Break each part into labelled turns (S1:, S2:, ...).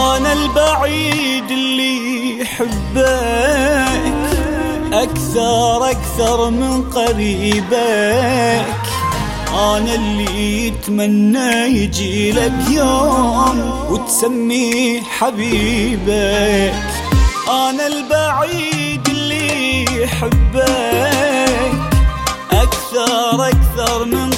S1: أنا البعيد اللي يحبك أكثر من قريبك. أنا اللي يتمنى يجي لك يوم وتسميه حبيبك. أنا البعيد اللي يحبك أكثر من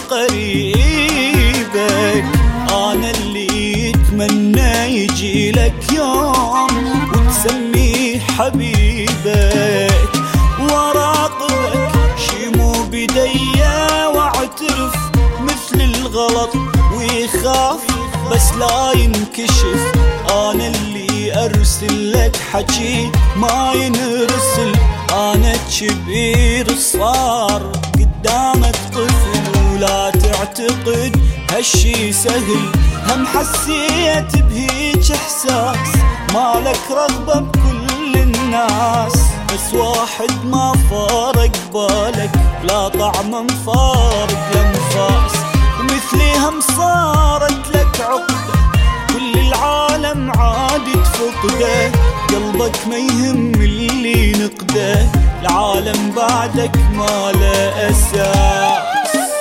S1: قريبك. أنا اللي يتمنى يجي لك يوم وتسميه حبيبك. وراقبك شي مو بديا واعترف مثل الغلط ويخاف بس لا ينكشف. أنا اللي أرسل لك حكي ما ينرسل. أنا كبير صار قدامك طفل ولا تعتقد هالشي سهل. هم حسيت بهيج إحساس مالك رغبة بكل الناس بس واحد ما فارق بالك لا طعم مفارق لنفاس. ومثلي هم صارت لك عقدة كل العالم عاد تفقده. قلبك ما يهم اللي نقده العالم بعدك ما له أساس.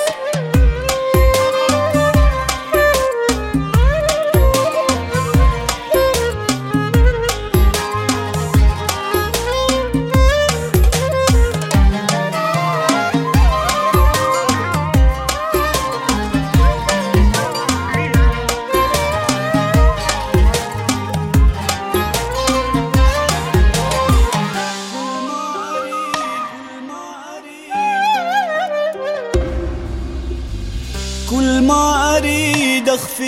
S1: كل ما أريد أخفي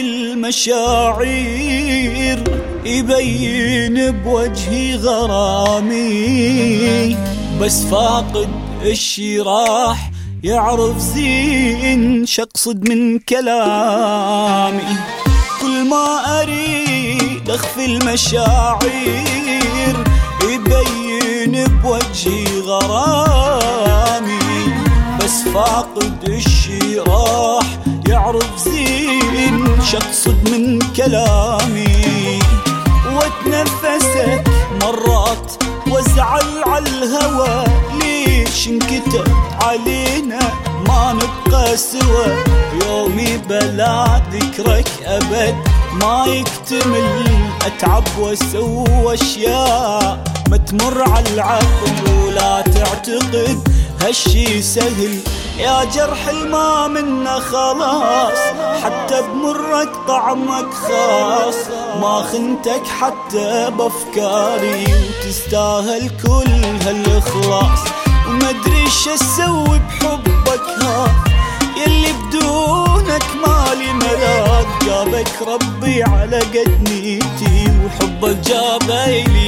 S1: المشاعر يبين بوجهي غرامي بس فاقد الشي راح يعرف زين شقصد من كلامي. كل ما أريد أخفي المشاعر يبين بوجهي غرامي بس فاقد الشي راح يعرف زين شقصد من كلامي. واتنفسك مرات وازعل عالهوى ليش انكتب علينا ما نبقى سوا. يومي بلا ذكرك أبد ما يكتمل. أتعب وأسوي أشياء ما تمر عالعقل ولا تعتقد هالشي سهل. يا جرح الما منه خلاص حتى بمرك طعمك خاص. ما خنتك حتى بأفكاري وتستاهل كل هالإخلاص. ومدري شو أسوي بحبك يلي بدونك مالي ملاك. جابك ربي على قد نيتي وحبك جابيلي